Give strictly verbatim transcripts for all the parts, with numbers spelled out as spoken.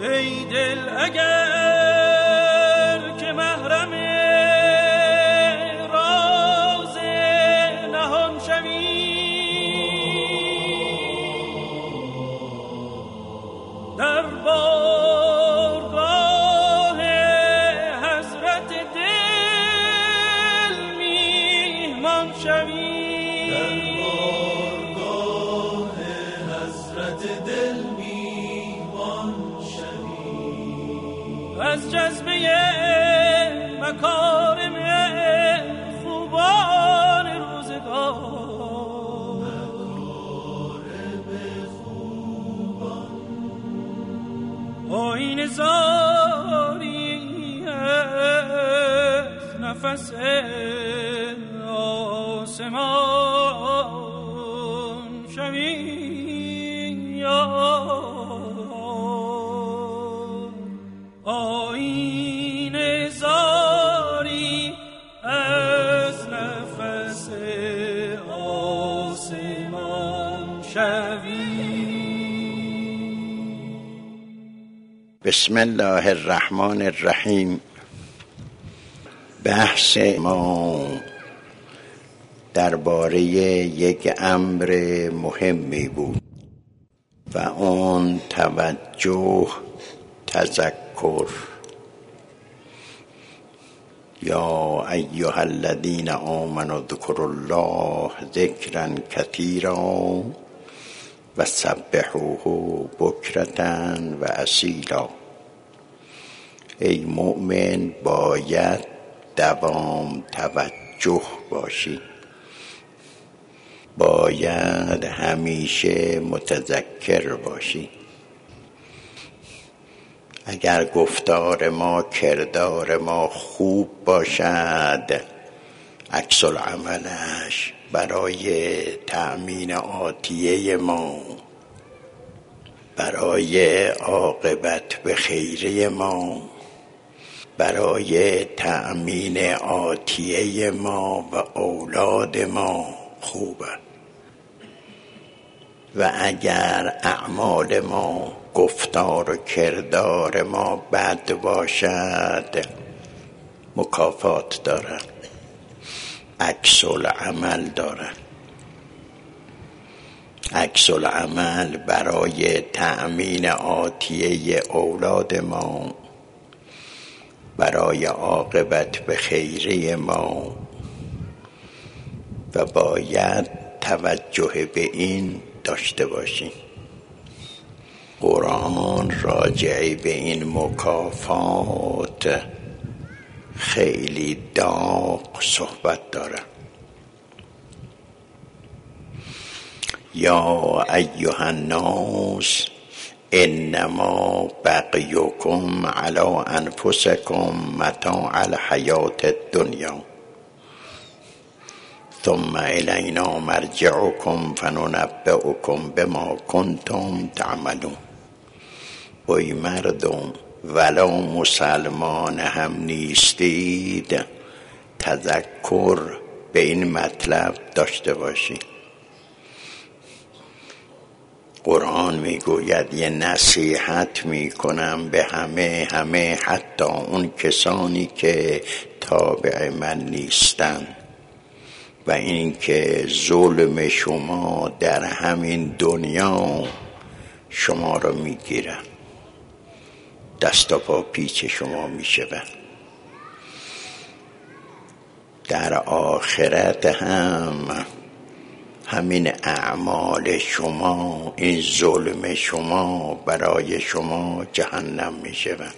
ای دل اگر که محرم راز نهان شوی، در بارگاه حضرت دل میهمان شوی، در بارگاه حضرت دل میهمان شوی، از جذبه مکارم خوبان روزگار، مکارم خوبان آیین زاری از نفس آسمان شوی، آیین زاری از نفس آسمان شوی. بسم الله الرحمن الرحیم. بحث ما درباره یک امر مهمی بود و اون توجه، تذکر. یا ایها الذین آمنوا اذکروا الله ذکرا کثیرا و سبحوه بکرة و اصیلا. ای مؤمن باید دوام توجه باشی، باید همیشه متذکر باشی. اگر گفتار ما، کردار ما خوب باشد، عکس العملش برای تأمین آتیه ما، برای عاقبت به خیره ما، برای تأمین آتیه ما و اولاد ما خوبه. و اگر اعمال ما، گفتار و کردار ما بد باشد، مکافات داره، عکس العمل داره. عکس العمل برای تأمین آتیه اولاد ما، برای عاقبت به خیره ما، و باید توجه به این داشته باشیم. قرآن راجع به این مکافات خیلی داغ صحبت داره. یا ایها الناس انما بغیکم علی انفسکم متاع الحیات الدنیا ثم الینا مرجعکم فننبئکم بما کنتم تعملون. ای مردم، ولو مسلمان هم نیستید، تذکر به این مطلب داشته باشید. قرآن میگوید یه نصیحت میکنم به همه همه حتی اون کسانی که تابع من نیستن، و این که ظلم شما در همین دنیا شما را میگیرن، دست و پا پیچ شما میشون. در آخرت هم همین اعمال شما، این ظلم شما برای شما جهنم میشون.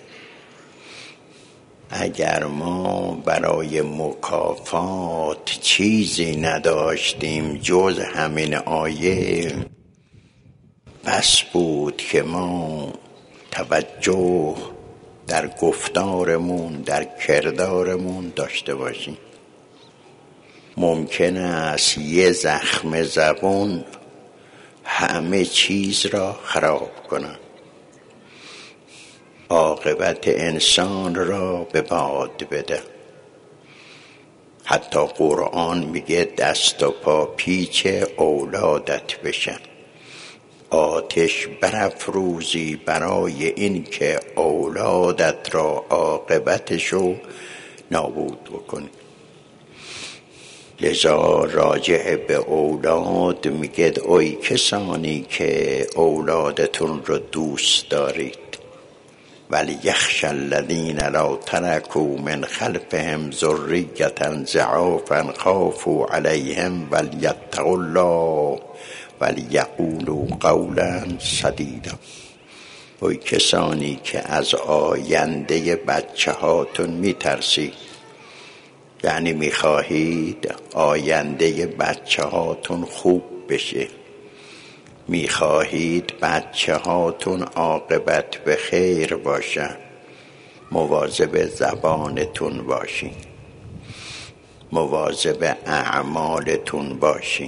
اگر ما برای مکافات چیزی نداشتیم جز همین آیه، بس بود که ما توجه در گفتارمون، در کردارمون داشته باشیم. ممکن است یه زخم زبون همه چیز را خراب کنه، عاقبت انسان را به باد بده. حتی قرآن میگه دست و پا پیچ اولادت بشن، آتش برافروزی برای این که اولادت را عاقبتشو نابود بکنی. لذا راجع به اولاد میگه ای کسانی که اولادتون رو دوست دارید، ولی یخشى الذین لا ترکوا من خلفهم ذریة ضعافا خافوا علیهم ولیتقوا الله ولیقولوا قولا سدیدا. ای کسانی که از آینده بچه هاتون میترسید، یعنی میخواهید آینده بچه هاتون خوب بشه، میخواهید بچه هاتون عاقبت به خیر باشن، مواظب زبانتون باشین، مواظب اعمالتون باشین.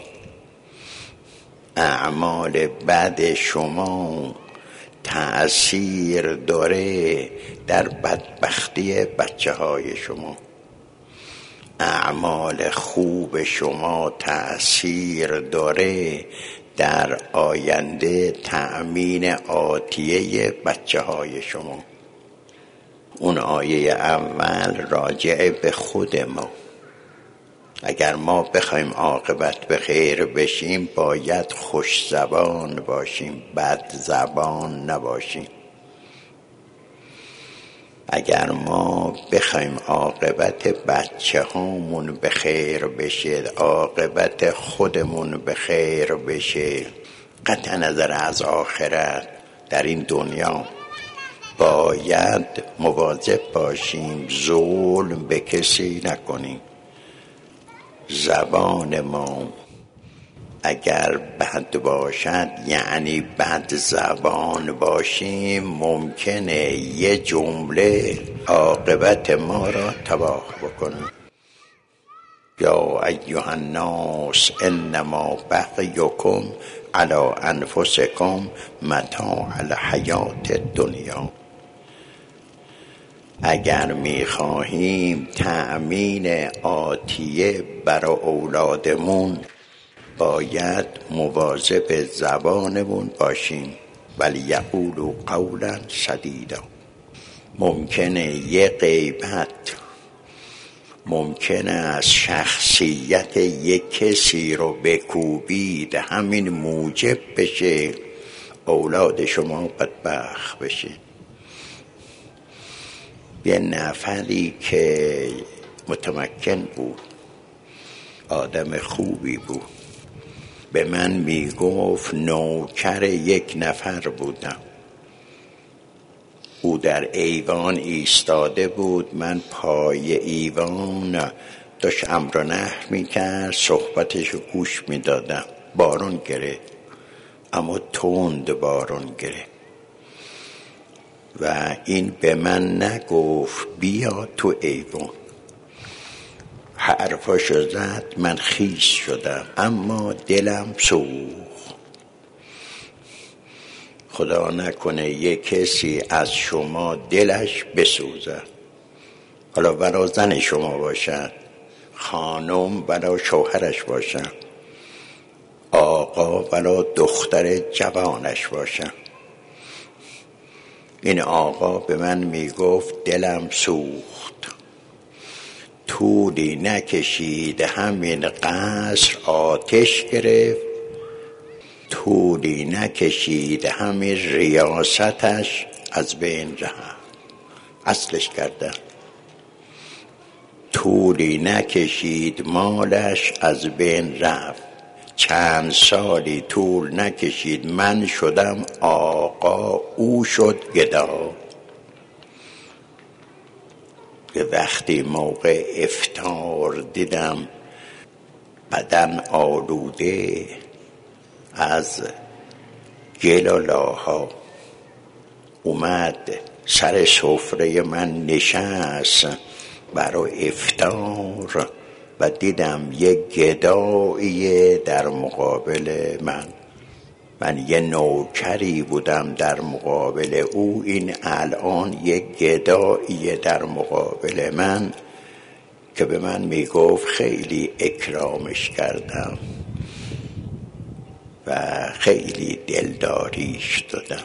اعمال بد شما تأثیر داره در بدبختی بچه های شما، اعمال خوب شما تأثیر داره در آینده تأمین آتیه بچه های شما. اون آیه اول راجع به خود ما. اگر ما بخوایم عاقبت به خیر بشیم باید خوش زبان باشیم، بد زبان نباشیم. اگر ما بخوایم عاقبت بچه هامون به خیر بشه، عاقبت خودمون به خیر بشه، قطع نظر از آخرت، در این دنیا باید مواظب باشیم ظلم به کسی نکنیم. زبان ما اگر بد باشد، یعنی بد زبان باشیم، ممکنه یه جمله عاقبت ما را تباه بکنه. یا ایها الناس انما بغیکم علی انفسکم متاع الحیات الدنیا. اگر میخواهیم تأمین آتیه برای اولادمون باید مواظب زبانمون باشیم. ولی یقولوا قولا سدیدا. ممکنه یه غیبت، ممکنه از شخصیت یک کسی رو بکوبید، همین موجب بشه اولاد شما بدبخت بشه. یه نفری که متمکن بود، آدم خوبی بود، به من میگفت نوکر یک نفر بودم. او در ایوان ایستاده بود، من پای ایوان داشت امر و نهی میکرد، صحبتشو گوش میدادم. بارون گرفت، اما تند بارون گرفت و این به من نگفت بیا تو ایوان. حرفاشو زد، من خیس شدم، اما دلم سوخت. خدا نکنه یک کسی از شما دلش بسوزد، حالا برای زن شما باشد، خانم برای شوهرش باشد، آقا برای دختر جوانش باشد. این آقا به من میگفت دلم سوخت. طولی نکشید همین قصر آتش گرفت، طولی نکشید همین ریاستش از بین رفت، اصلش کردن. طولی نکشید مالش از بین رفت، چند سالی طول نکشید من شدم آقا، او شد گدا. که وقتی موقع افطار دیدم بدن آلوده از گل و لاها، اومد سر سفره من نشست برای افطار و دیدم یک گدایی در مقابل من. من یه نوکری بودم در مقابل او، این الان یک گدایی در مقابل من که به من میگفت خیلی اکرامش کردم. و خیلی دلداریش دادم.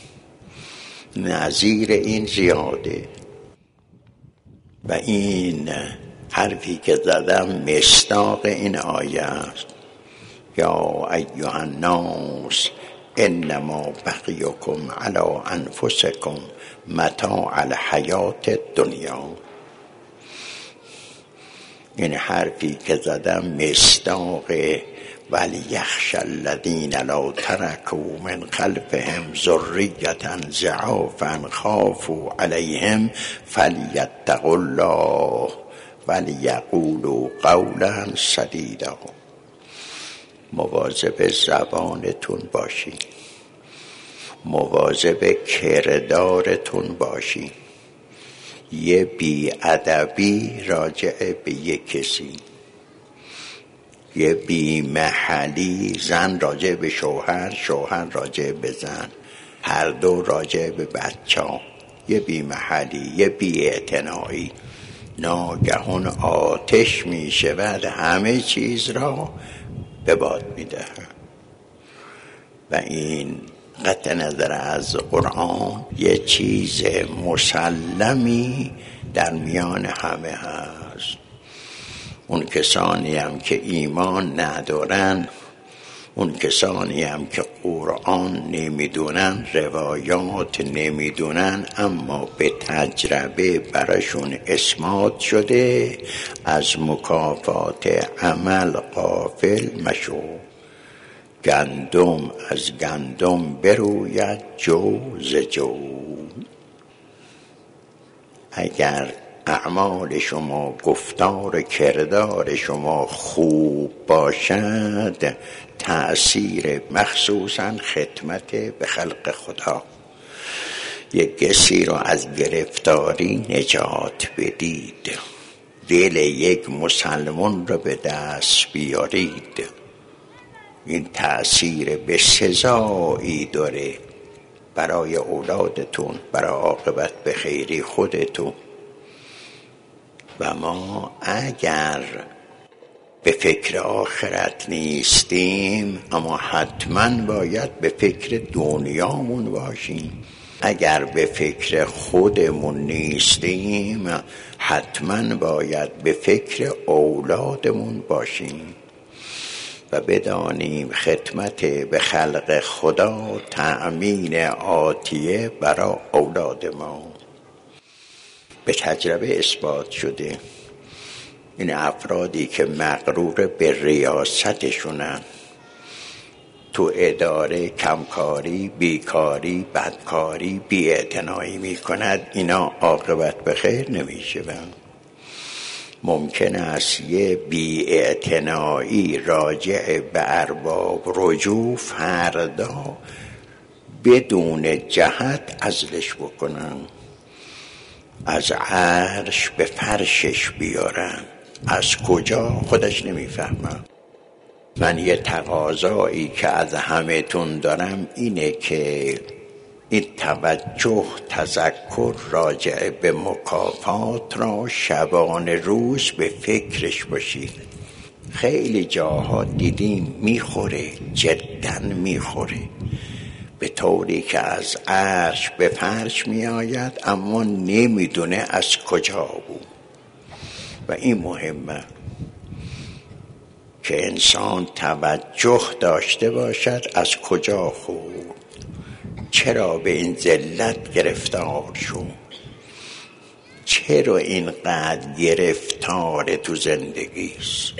نظیر این زیاده و این حرفی که زدم مصداق این آیه است: یا ایها الناس انما بغیکم علی انفسکم متاع الحیات الدنیا. این حرفی که زدم مصداق ولیخشی الذین لا ترکوا من خلفهم ذریة ضعافا خافوا علیهم فلیتقوا الله ولیقولوا قولا سدیدا. مواظب زبانتون باشی، مواظب کردارتون باشی. یه بی ادبی راجع به یه کسی، یه بی محلی، زن راجع به شوهر، شوهر راجع به زن، هر دو راجع به بچه ها، یه بی محلی، یه بی اعتنایی، ناگهان آتش می شود، همه چیز را به باد می دهد. و این قطع نظر از قرآن یه چیز مسلمی در میان همه هست. اون کسانی هم که ایمان ندارن، اون کسانی هم که قرآن نمیدونن، روایات نمیدونن، اما به تجربه براشون اثبات شده از مکافات عمل غافل مشو. گندم از گندم بروید، جو ز جو. اگر اعمال شما، گفتار کردار شما خوب باشد، تأثیر مخصوصا خدمت به خلق خدا، یک کسی رو از گرفتاری نجات بدید، دل یک مسلمان رو به دست بیارید، این تأثیر به سزایی داره برای اولادتون، برای عاقبت به خیری خودتون. و ما اگر به فکر آخرت نیستیم، اما حتما باید به فکر دنیامون باشیم. اگر به فکر خودمون نیستیم، حتما باید به فکر اولادمون باشیم و بدانیم خدمت به خلق خدا تأمین آتیه برای اولاد ما. به تجربه اثبات شده این افرادی که مغرور به ریاستشونن، تو اداره کمکاری، بیکاری، بدکاری، بی‌اعتنایی میکند، اینا عاقبت به خیر نمیشه. ممکن است یه بی‌اعتنایی راجع به ارباب رجوع فردا بدون جهت عزلش بکنن، از عرش به فرشش بیارن. از کجا خودش نمیفهمم. من یه تقاضایی که از همه تون دارم اینه که این توجه، تذکر راجع به مکافات را شبانه روز به فکرش باشید. خیلی جاها دیدیم میخوره، جداً میخوره، به طوری که از عرش به فرش میآید اما نمیدونه از کجا بود. و این مهمه که انسان توجه داشته باشد از کجا خورد، چرا به این ذلت گرفتار شد، چرا اینقدر گرفتار تو زندگیست.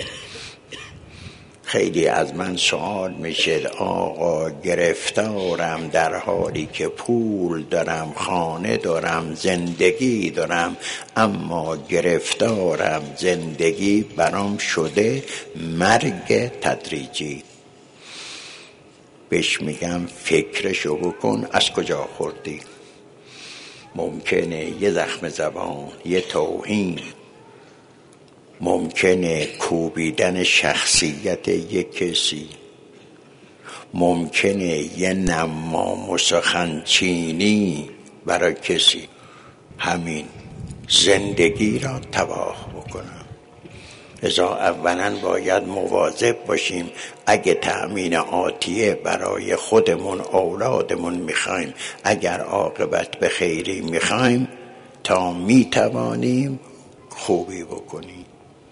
خیلی از من سوال میشه آقا گرفتارم در حالی که پول دارم، خانه دارم، زندگی دارم، اما گرفتارم زندگی برام شده مرگ تدریجی. بهش میگم فکرشو بکن از کجا خوردی. ممکنه یه زخم زبان، یه توهین، ممکنه کوبیدن شخصیت یک کسی، ممکنه یه نمام و سخنچینی برای کسی، همین زندگی را تباه بکنم. لذا اولا باید مواظب باشیم اگه تأمین آتیه برای خودمون اولادمون میخوایم، اگر عاقبت به خیری میخوایم، تا میتوانیم خوبی بکنیم.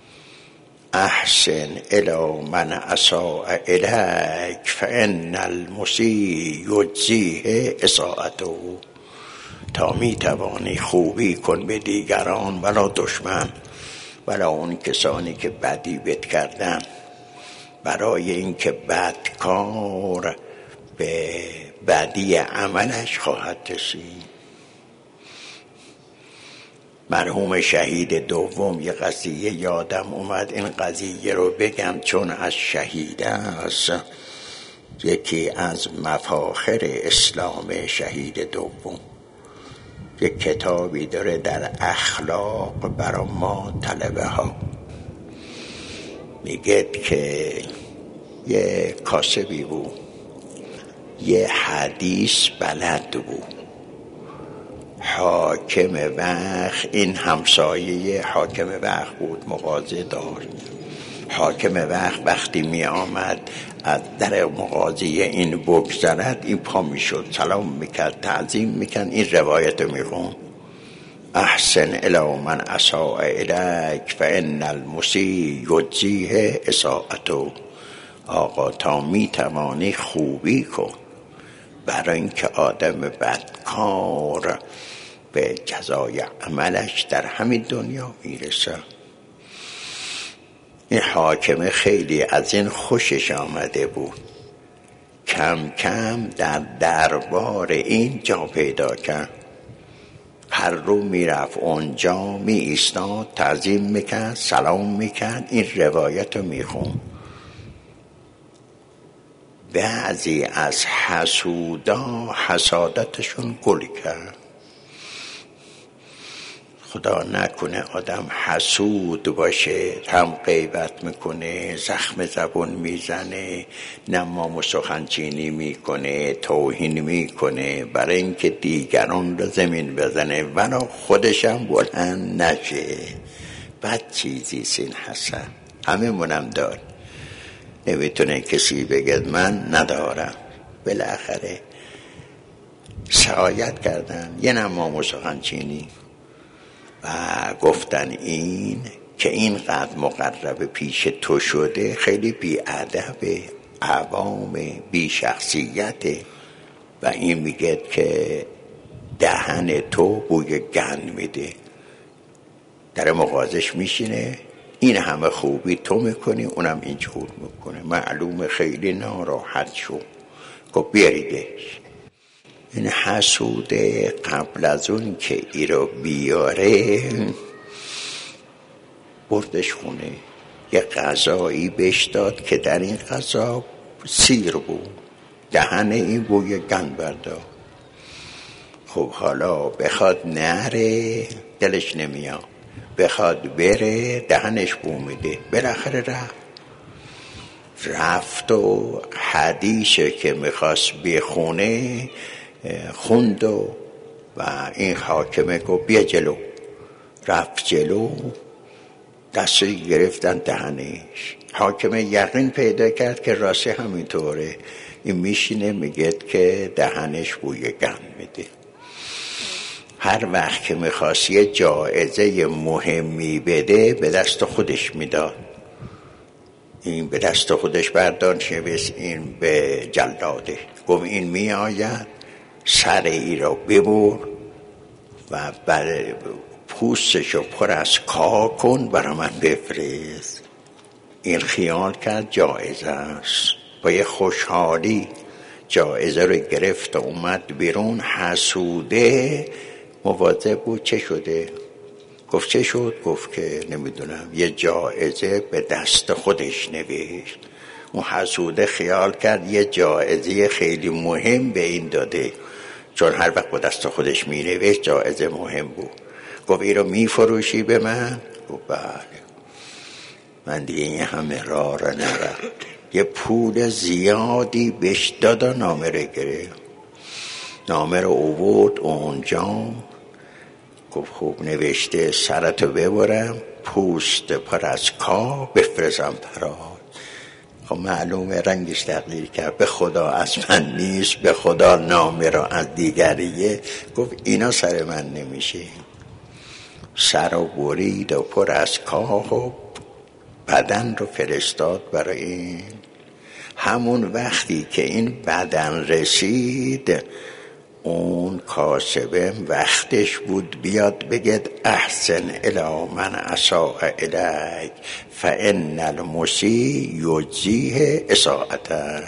احسن الی من اساء الیک فان المسیء یجزیه اساءته. تا میتوانی خوبی کن به دیگران، ولا دشمن ولا اون کسانی که بدی بد کردن، برای اینکه بدکار به بدی عملش خواهد رسید. مرحوم شهید دوم یه قضیه یادم اومد، این قضیه رو بگم چون از شهید است. یکی از مفاخر اسلام شهید دوم یک کتابی داره در اخلاق برای ما طلبه ها. میگه که یه کاسبی بود، یه حدیث بلد بود. حاکم وقت، این همسایه حاکم وقت بود، مغازه داشت. حاکم وقت وقتی می آمد از در مغازه این بگذرد، این پا می شد، سلام میکرد، تعظیم میکرد، این روایت می خون: احسن الی من اساء الیک فان المسیء یجزیه اساءته. آقا تا می توانی خوبی کن، برای اینکه آدم بدکار به جزای عملش در همین دنیا میرسه. این حاکم خیلی از این خوشش آمده بود، کم کم در دربار این جا پیدا کرد. هر رو میرفت اونجا می ایستاد، تعظیم میکرد، سلام میکرد، این روایت رو میخون. بعضی از حسودا حسادتشون گل کرد. خدا نکنه آدم حسود باشه، هم غیبت میکنه، زخم زبون میزنه، نمام و سخنچینی میکنه، توهین میکنه، برای اینکه دیگران رو زمین بزنه ولی خودشم بلند نشه. بد چیزی سین حسن همه منم دار. نمیتونه کسی بگه من ندارم. بالاخره سعایت کردن یه نمام و سخنچینی و گفتن این که اینقدر مقرب پیش تو شده، خیلی بی‌ادب، عوام، بی شخصیت. و این میگه که دهن تو بوی گند میده. در مغازش میشینه، این همه خوبی تو میکنی، اونم اینجور میکنه. معلومه خیلی ناراحت شو، گفت بیاریدش. این حسوده قبل از اون که ای رو بیاره بردش خونه، یه غذایی بهش داد که در این غذا سیر بود، دهن این بوی گند بردار. خب حالا بخواد نره دلش نمیاد، بخواد بره دهنش بو میده. بالاخره رفت رفت و حدیثه که میخواست بخونه خوند و و این حاکمه گفت بیا جلو. رفت جلو، دستی گرفتن دهنش. حاکمه یقین پیدا کرد که راستی همینطوره. این میشینه میگه که دهنش بوی گند میده. هر وقت که میخواست یه جایزه مهمی بده به دست خودش میداد. این به دست خودش برداشت، نوشت این به جلاده، گفت این می آید سر ای را ببر و بر پوستشو پر از کا کن برای من بفرست. این خیال کرد جایزه است، با یه خوشحالی جایزه رو گرفت و اومد بیرون. حسوده مواظب بود چه شده. گفت چه شد؟ گفت که نمیدونم، یه جایزه به دست خودش نوشت. اون حسوده خیال کرد یه جایزه خیلی مهم به این داده، چون هر وقت با دست خودش می نوشت جایزه مهم بود. گفت این رو می فروشی به من؟ گفت بله. من دیگه این همه راه را نرم. یه پول زیادی بهش داد و نامه رو گرفت. نامه رو آورد اونجا، گفت خوب نوشته، سرتو ببرم پوست پر از کا بفرزم پراد. خب معلومه رنگش تغییر کرد، به خدا از من نیست، به خدا نامه را از دیگریه. گفت اینا سر من نمیشه. سر و برید و پر از کاه و بدن رو فرستاد برای این. همون وقتی که این بدن رسید، اون کاسبه وقتش بود بیاد بگد احسن الی من اساء الیک فان المسیء یجزیه اساءته.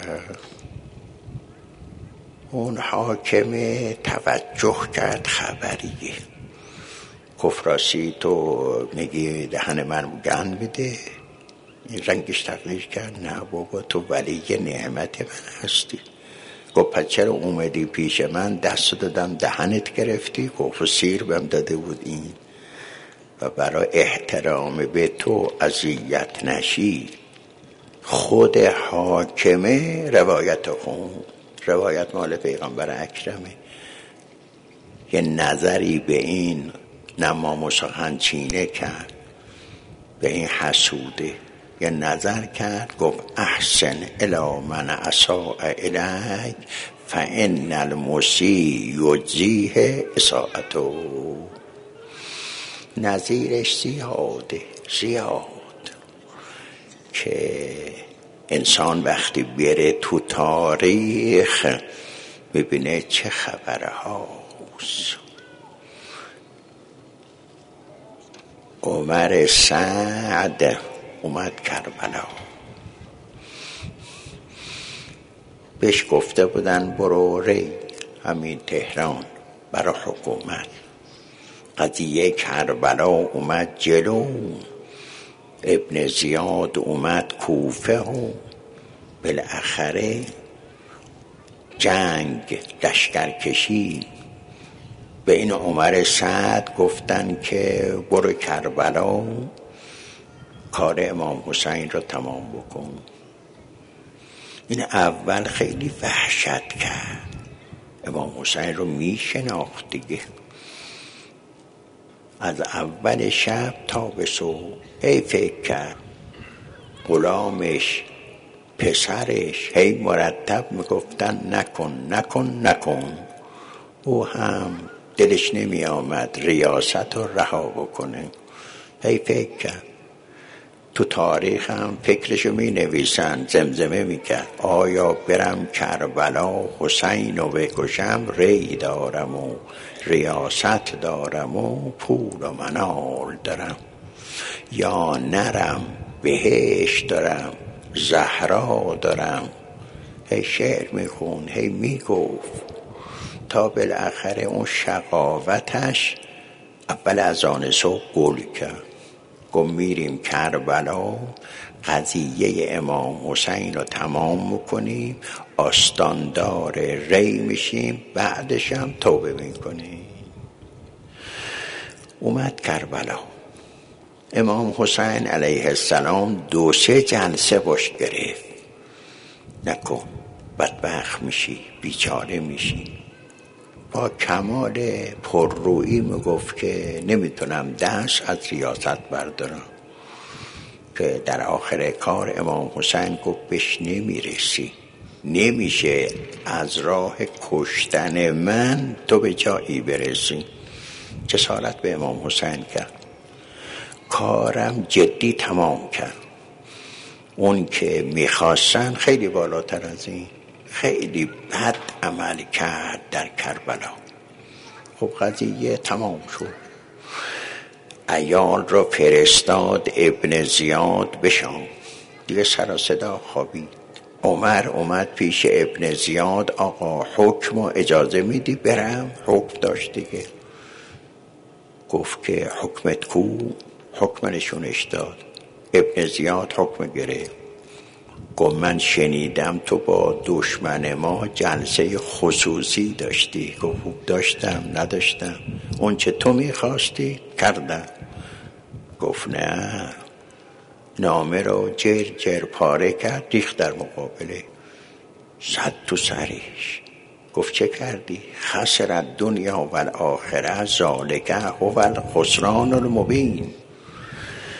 اون حاکمه توجه کرد خبریه. گفت راستی تو میگی دهن من گند میده؟ این رنگش تغییر کرد. نه بابا، تو ولی نعمت من هستی. گفت پس چرا اومدی پیش من؟ دست دادم دهنت گرفتی. گفت سیر بهم داده بود این و برای احترام به تو اذیت نشی. خود حاکمه روایت خون، روایت مال پیغمبر اکرمه، یه نظری به این نمام و سخنچینه کرد، به این حسوده یه نظر کرد. گفت احسن الی من اساء الیک فان المسیء یجزیه اساءته. نظیرش زیاده زیاد که انسان وقتی بره تو تاریخ ببینه چه خبره هاست. عمر سعد اومد کربلا، بهش گفته بودن برو ری همین تهران برای حکومت. قضیه کربلا اومد جلو، ابن زیاد اومد کوفه و بالاخره جنگ لشکر کشید. به این عمر سعد گفتن که برو کربلا کار امام حسین رو تمام بکن. این اول خیلی وحشت کرد، امام حسین رو می شناخت دیگه. از اول شب تا به صبح هی فکر کرد، غلامش پسرش هی مرتب میگفتن نکن نکن نکن. او هم دلش نمی آمد ریاست رو رها بکنه. هی فکر کرد. تو تاریخ هم فکرشو می نویسن، زمزمه می کرد آیا برم کربلا حسین رو بکشم، ری دارم و ریاست دارم و پول و منال دارم، یا نرم بهشت دارم زهرا دارم. هی شعر می خون، هی می گفت تا بالاخره اون شقاوتش اول از آن صبح گل کرد. گفت میریم کربلا قضیه امام حسین رو تمام میکنیم، آستاندار ری میشیم، بعدش هم توبه میکنیم. اومد کربلا، امام حسین علیه السلام دو سه جلسه باش گرفت، نکن بدبخت میشی، بیچاره میشی. با کمال پررویی میگفت که نمیتونم دست از ریاست بردارم. که در آخر کار امام حسین گفت بهش نمیرسی، نمیشه از راه کشتن من تو به جایی برسی. جسارت به امام حسین کرد، کارم جدی تمام کرد. اون که میخواستن خیلی بالاتر از این، خیلی بد عمل کرد در کربلا. خب قضیه تمام شد. عیال را فرستاد ابن زیاد بشام، دیگه سر و صدا خوابید. عمر اومد پیش ابن زیاد، آقا حکم و اجازه میدی برم؟ حکم داشت دیگه. گفت که حکمت کو؟ حکم نشونش داد. ابن زیاد حکم گرفت. گفت من شنیدم تو با دشمن ما جلسه خصوصی داشتی. گفت داشتم نداشتم، اون چه تو میخواستی کردم. گفت نه، نامه رو جر جر پاره کرد ریخت در مقابله، زد تو سرش. گفت چه کردی؟ خسرت دنیا و الاخره ذالک هو الخسران المبین.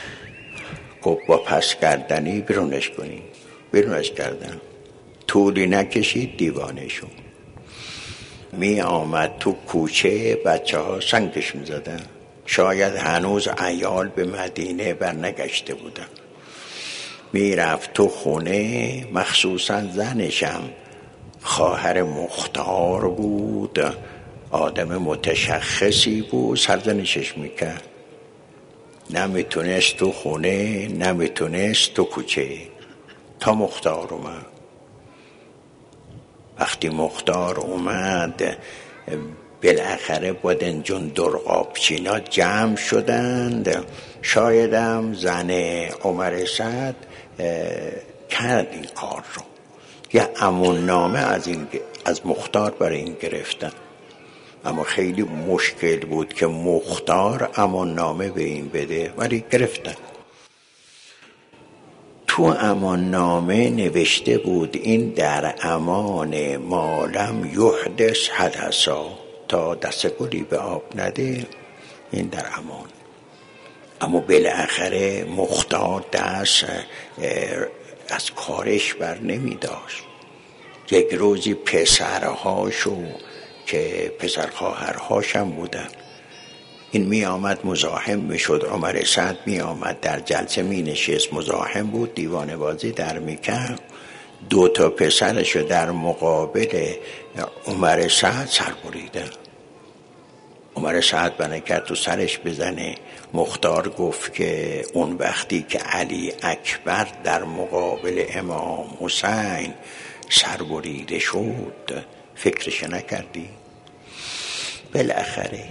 گفت با پس کردنی بیرونش کنی. بیرونش کردن، طولی نکشید دیوانه شد. می آمد تو کوچه، بچه ها سنگش می زدن. شاید هنوز عیال به مدینه برنگشته بودن. می رفت تو خونه، مخصوصا زنشم خواهر مختار بود، آدم متشخصی بود، سرزنشش میکرد. نمیتونست تو خونه، نمیتونست تو کوچه، تا مختار اومد. وقتی مختار اومد بالاخره بادنجون درقابچینا جمع شدند. شایدم زن عمر سعد کرد این کار رو، یه امون نامه از, این از مختار برای این گرفتن. اما خیلی مشکل بود که مختار امان نامه به این بده، ولی گرفتن. تو امان نامه نوشته بود این در امان مالم یحدث حدثا، تا دست گلی به آب نده، این در امان. اما بالاخره مختار دست از کارش بر نمی داشت. یک روزی پسرهاشو که پسر خواهرهاشم بودن، این می آمد مزاحم می شد. عمر سعد می آمد در جلسه می نشست، مزاحم بود، دیوانه بازی در می کرد. دو تا پسرشو در مقابل عمر سعد سر بریدن. عمر سعد بنا کرد تو سرش بزنه. مختار گفت که اون وقتی که علی اکبر در مقابل امام حسین سر بریده شد فکرش نکردی؟ بالاخره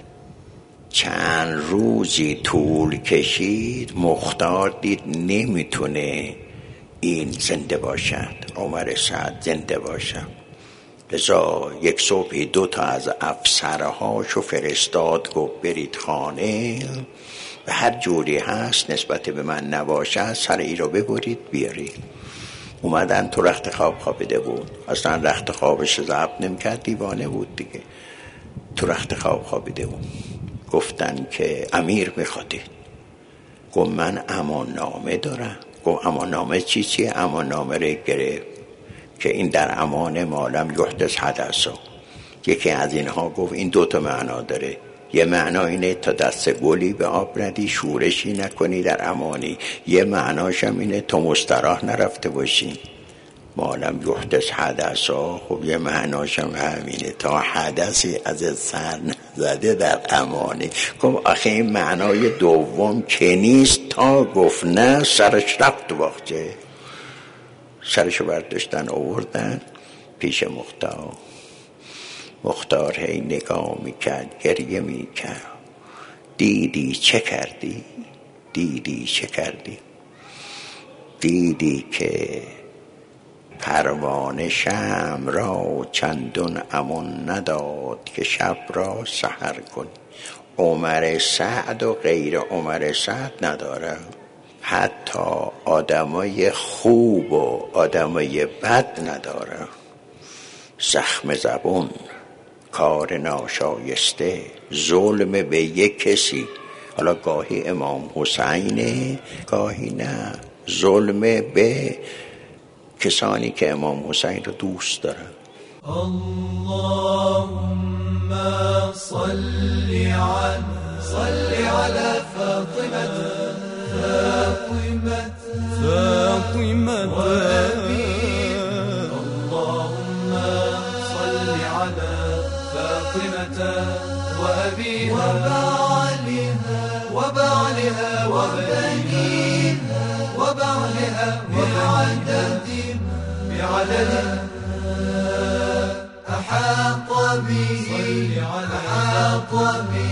چند روزی طول کشید، مختار دید نمیتونه این زنده باشد، عمر سعد زنده باشد. لذا یک صبحی دو تا از افسرهاشو فرستاد، گفت برید خانه، به هر جوری هست نسبت به من نباشه سر ای رو ببرید بیارید. اومدن، تو رخت خواب خوابیده بود، اصلا رخت خوابش ضبط نمی‌کرد، دیوانه بود دیگه. تو رخت خواب خوابیده بود. گفتن که امیر میخوادی. گفت من امان نامه دارم. گفت امان نامه چی چیه؟ امان نامه رو گرفت که این در امان مالم یحدث حدثا. یکی از اینها گفت این دوتا معنا داره. یه معنا اینه تا دست گلی به آب ندی، شورشی نکنی در امانی. یه معناشم اینه تا مستراح نرفته باشی، مالم یحدث حدثا. خب یه معناشم همینه تا حدثی از سر نزده در امانی. گفت آخه این معنای دوم که نیست. تا گفت نه سرش رفت تو باغچه. سرشو برداشتن آوردن پیش مختار. مختار هی نگاه میکرد، گریه میکرد. دیدی چه کردی؟ دیدی چه کردی؟ دیدی که پروانه شمع را چندون امان نداد که شب را سحر کن. عمر سعد و غیر عمر سعد نداره، حتی آدمای خوب و آدمای بد نداره. زخم زبون، کار ناشایسته، ظلم به یک کسی، حالا گاهی امام حسینه گاهی نه، ظلم به کسانی که امام حسین رو دوست دارن. اللهم صل علی صل علی فاطمه فاطمه فاطمه اللهم صل علی فاطمه وأبيها وبعلها وبعلها وبنيها وبعلها بعدد بعدد أحاط به أحاط به